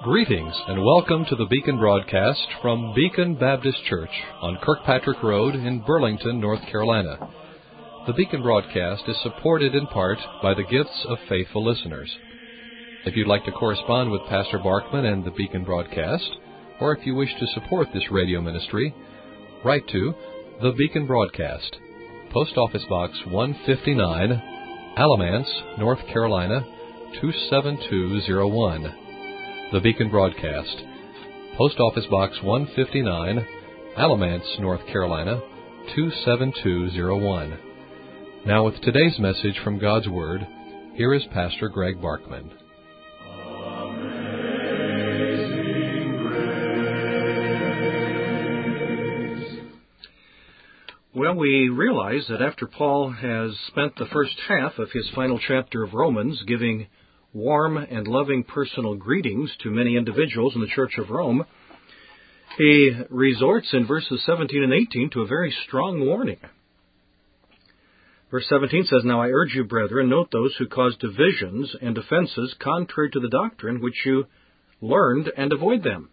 Greetings and welcome to the Beacon broadcast from Beacon Baptist Church on Kirkpatrick Road in Burlington, North Carolina. The Beacon broadcast is supported in part by the gifts of faithful listeners. If you'd like to correspond with Pastor Barkman and the Beacon broadcast, or if you wish to support this radio ministry, write to The Beacon Broadcast, Post Office Box 159, Alamance, North Carolina 27201. The Beacon Broadcast, Post Office Box 159, Alamance, North Carolina 27201. Now with today's message from God's Word, here is Pastor Greg Barkman. Well, we realize that after Paul has spent the first half of his final chapter of Romans giving warm and loving personal greetings to many individuals in the Church of Rome, he resorts in verses 17 and 18 to a very strong warning. Verse 17 says, "Now I urge you, brethren, note those who cause divisions and offenses contrary to the doctrine which you learned, and avoid them."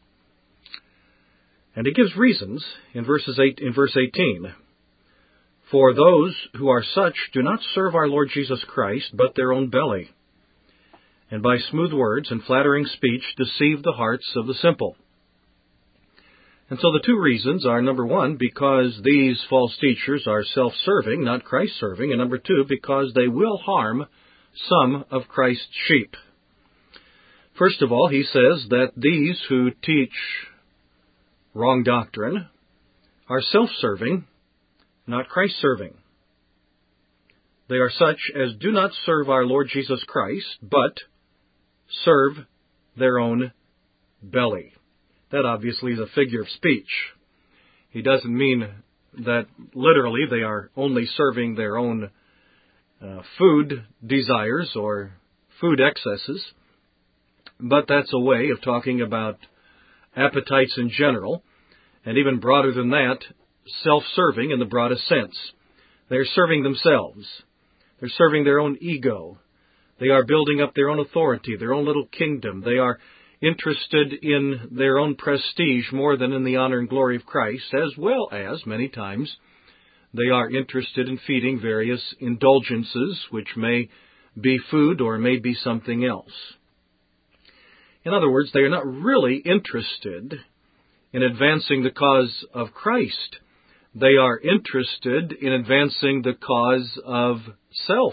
And he gives reasons in verse 18. "For those who are such do not serve our Lord Jesus Christ, but their own belly, and by smooth words and flattering speech deceive the hearts of the simple." And so the two reasons are, number one, because these false teachers are self-serving, not Christ-serving, and number two, because they will harm some of Christ's sheep. First of all, he says that these who teach wrong doctrine are self-serving, not Christ-serving. They are such as do not serve our Lord Jesus Christ, but serve their own belly. That obviously is a figure of speech. He doesn't mean that literally they are only serving their own food desires or food excesses, but that's a way of talking about appetites in general, and even broader than that, self-serving in the broadest sense. They're serving themselves. They're serving their own ego. They are building up their own authority, their own little kingdom. They are interested in their own prestige more than in the honor and glory of Christ, as well as, many times, they are interested in feeding various indulgences, which may be food or may be something else. In other words, they are not really interested in advancing the cause of Christ. They are interested in advancing the cause of self.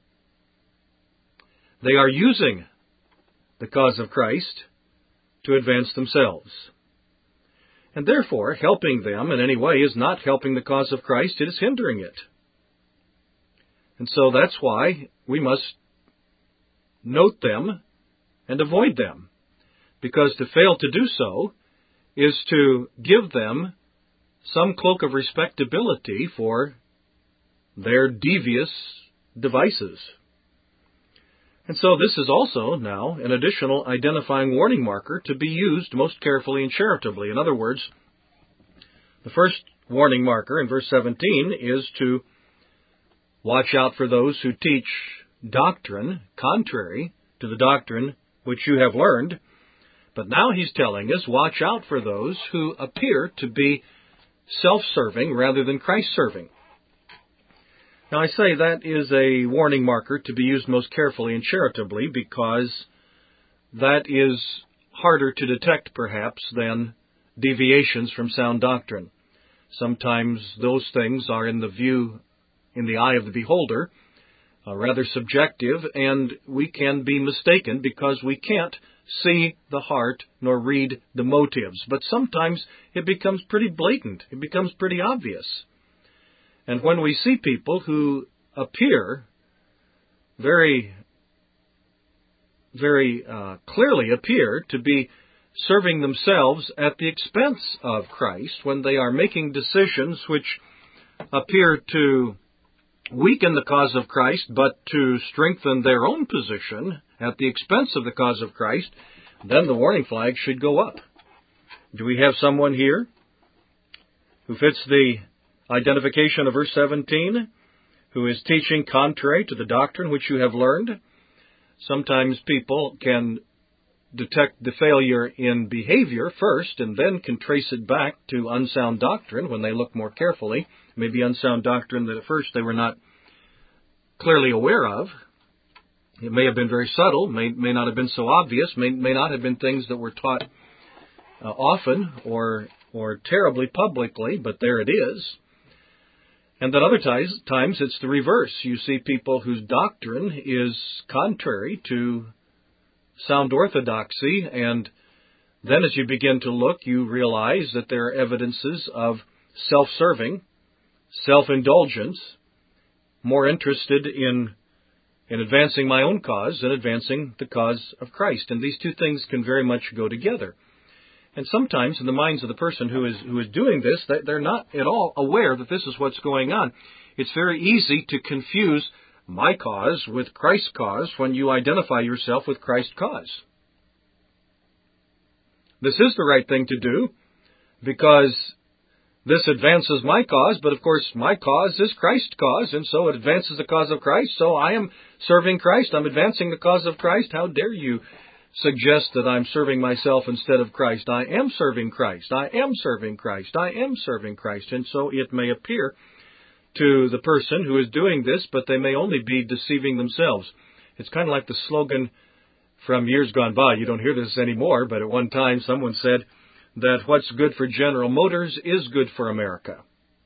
They are using the cause of Christ to advance themselves. And therefore, helping them in any way is not helping the cause of Christ, it is hindering it. And so that's why we must note them and avoid them, because to fail to do so is to give them some cloak of respectability for their devious devices. And so this is also now an additional identifying warning marker to be used most carefully and charitably. In other words, the first warning marker in verse 17 is to watch out for those who teach doctrine contrary to the doctrine which you have learned. But now he's telling us, watch out for those who appear to be self-serving rather than Christ-serving. Now I say that is a warning marker to be used most carefully and charitably because that is harder to detect perhaps than deviations from sound doctrine. Sometimes those things are in the eye of the beholder, rather subjective, and we can be mistaken because we can't see the heart nor read the motives. But sometimes it becomes pretty blatant. It becomes pretty obvious. And when we see people who appear very clearly appear to be serving themselves at the expense of Christ, when they are making decisions which appear to weaken the cause of Christ, but to strengthen their own position at the expense of the cause of Christ, then the warning flag should go up. Do we have someone here who fits the identification of verse 17, who is teaching contrary to the doctrine which you have learned? Sometimes people can detect the failure in behavior first and then can trace it back to unsound doctrine when they look more carefully. Maybe unsound doctrine that at first they were not clearly aware of. It may have been very subtle, may not have been so obvious, may not have been things that were taught often or terribly publicly, but there it is. And then other times it's the reverse. You see people whose doctrine is contrary to sound orthodoxy, and then as you begin to look, you realize that there are evidences of self-serving, self-indulgence, more interested in advancing my own cause than advancing the cause of Christ. And these two things can very much go together. And sometimes in the minds of the person who is doing this, they're not at all aware that this is what's going on. It's very easy to confuse my cause with Christ's cause when you identify yourself with Christ's cause. This is the right thing to do because this advances my cause, but of course my cause is Christ's cause, and so it advances the cause of Christ, so I am serving Christ, I'm advancing the cause of Christ. How dare you suggest that I'm serving myself instead of Christ? I am serving Christ, I am serving Christ, I am serving Christ, and so it may appear to the person who is doing this, but they may only be deceiving themselves. It's kind of like the slogan from years gone by. You don't hear this anymore, but at one time someone said that what's good for General Motors is good for America.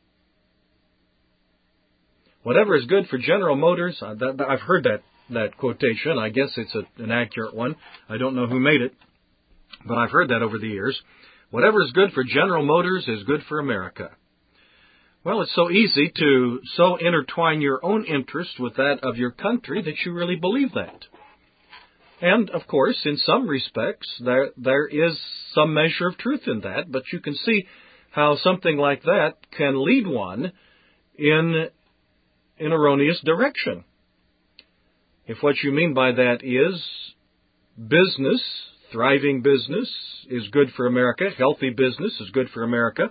Whatever is good for General Motors, I've heard that quotation. I guess it's an accurate one. I don't know who made it, but I've heard that over the years. Whatever is good for General Motors is good for America. Well, it's so easy to so intertwine your own interest with that of your country that you really believe that. And, of course, in some respects, there is some measure of truth in that, but you can see how something like that can lead one in an erroneous direction. If what you mean by that is business, thriving business is good for America, healthy business is good for America,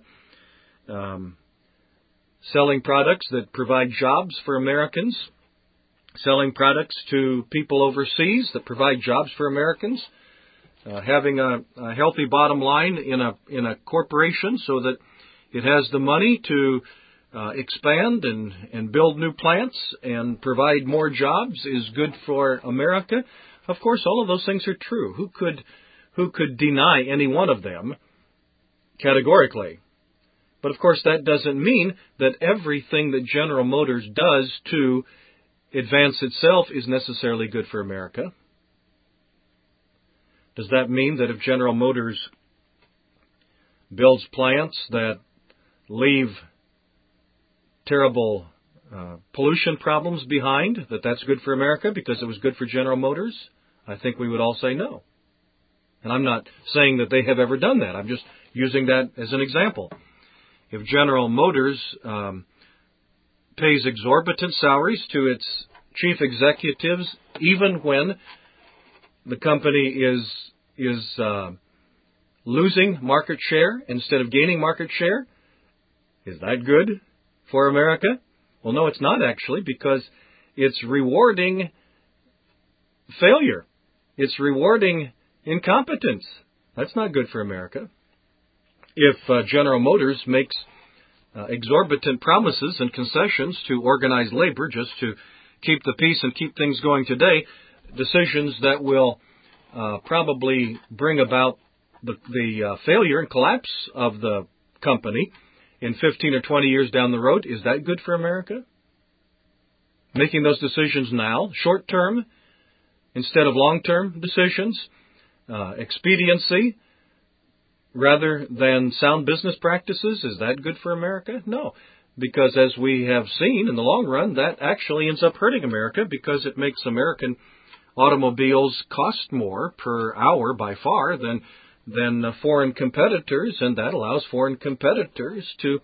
selling products that provide jobs for Americans, selling products to people overseas that provide jobs for Americans, having a healthy bottom line in a corporation so that it has the money to expand and build new plants and provide more jobs is good for America. Of course, all of those things are true. Who could deny any one of them categorically? But of course, that doesn't mean that everything that General Motors does to advance itself is necessarily good for America. Does that mean that if General Motors builds plants that leave terrible pollution problems behind, that that's good for America because it was good for General Motors? I think we would all say no. And I'm not saying that they have ever done that. I'm just using that as an example. If General Motors pays exorbitant salaries to its chief executives, even when the company is losing market share instead of gaining market share, is that good for America? Well, no, it's not actually, because it's rewarding failure. It's rewarding incompetence. That's not good for America. If General Motors makes exorbitant promises and concessions to organized labor just to keep the peace and keep things going today, decisions that will probably bring about the failure and collapse of the company in 15 or 20 years down the road, is that good for America? Making those decisions now, short-term instead of long-term decisions, expediency rather than sound business practices, is that good for America? No, because as we have seen in the long run, that actually ends up hurting America because it makes American automobiles cost more per hour by far than foreign competitors, and that allows foreign competitors to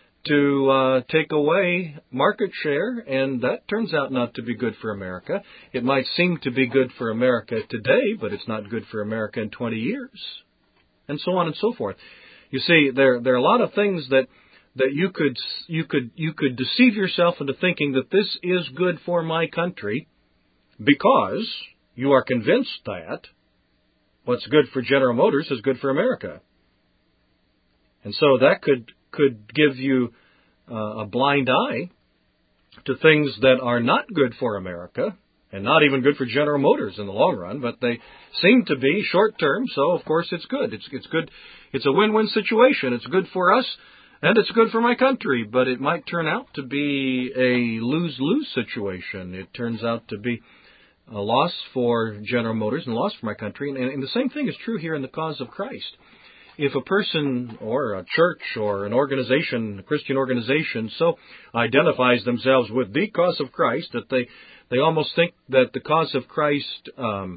take away market share, and that turns out not to be good for America. It might seem to be good for America today, but it's not good for America in 20 years, and so on and so forth. You see, there are a lot of things that you could deceive yourself into thinking that this is good for my country because you are convinced that, what's good for General Motors is good for America. And so that could give you a blind eye to things that are not good for America and not even good for General Motors in the long run, but they seem to be short term, so of course it's good. It's good. It's a win-win situation. It's good for us and it's good for my country, but it might turn out to be a lose-lose situation. It turns out to be a loss for General Motors and a loss for my country, and the same thing is true here in the cause of Christ. If a person or a church or an organization, a Christian organization, so identifies themselves with the cause of Christ that they almost think that the cause of Christ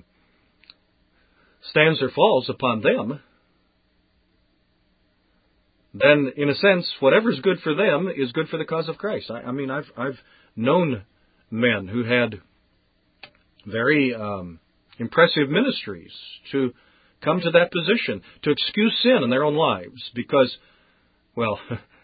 stands or falls upon them, then in a sense, whatever's good for them is good for the cause of Christ. I mean, I've known men who had very impressive ministries to come to that position, to excuse sin in their own lives because, well,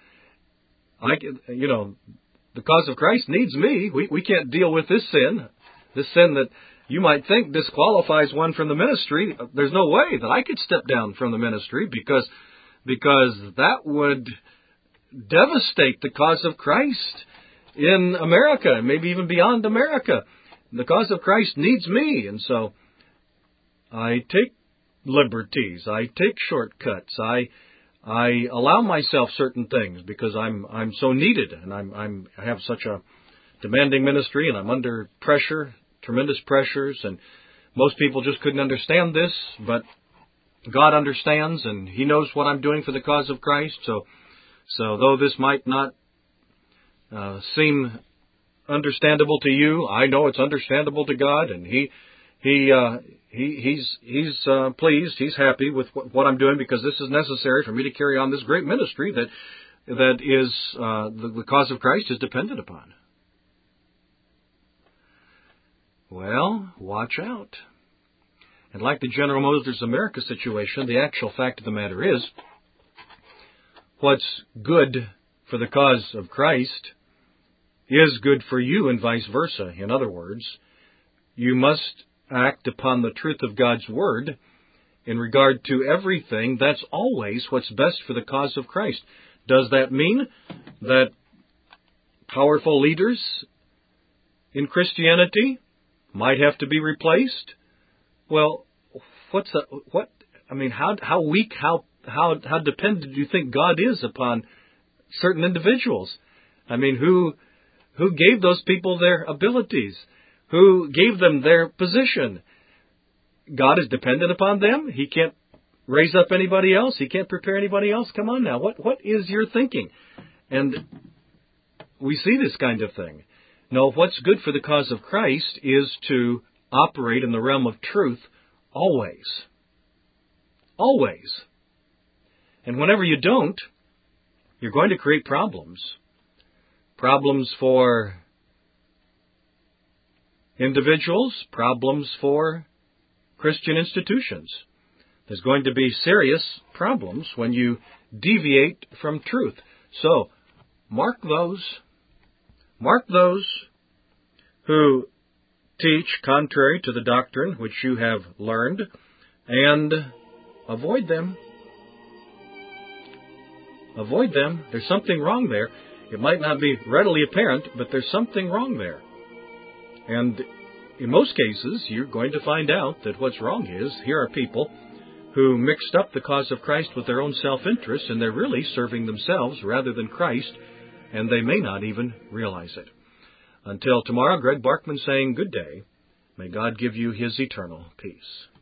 the cause of Christ needs me. We can't deal with this sin that you might think disqualifies one from the ministry. There's no way that I could step down from the ministry because that would devastate the cause of Christ in America, and maybe even beyond America. The cause of Christ needs me, and so I take liberties. I take shortcuts. I allow myself certain things because I'm so needed, and I have such a demanding ministry, and I'm under pressure, tremendous pressures, and most people just couldn't understand this, but God understands, and He knows what I'm doing for the cause of Christ. So though this might not seem understandable to you, I know it's understandable to God, and He's pleased. He's happy with what I'm doing because this is necessary for me to carry on this great ministry that is the cause of Christ is dependent upon. Well, watch out. And like the General Motors America situation, the actual fact of the matter is, what's good for the cause of Christ is good for you and vice versa. In other words, you must act upon the truth of God's Word in regard to everything. That's always what's best for the cause of Christ. Does that mean that powerful leaders in Christianity might have to be replaced? Well, how weak, how dependent do you think God is upon certain individuals? I mean, who gave those people their abilities? Who gave them their position? God is dependent upon them? He can't raise up anybody else? He can't prepare anybody else? Come on now, what is your thinking? And we see this kind of thing. No, what's good for the cause of Christ is to operate in the realm of truth always. Always. And whenever you don't, you're going to create problems. Problems for individuals, problems for Christian institutions. There's going to be serious problems when you deviate from truth. So, mark those who teach contrary to the doctrine which you have learned, and avoid them. Avoid them. There's something wrong there. It might not be readily apparent, but there's something wrong there. And in most cases, you're going to find out that what's wrong is, here are people who mixed up the cause of Christ with their own self-interest, and they're really serving themselves rather than Christ, and they may not even realize it. Until tomorrow, Greg Barkman saying good day. May God give you His eternal peace.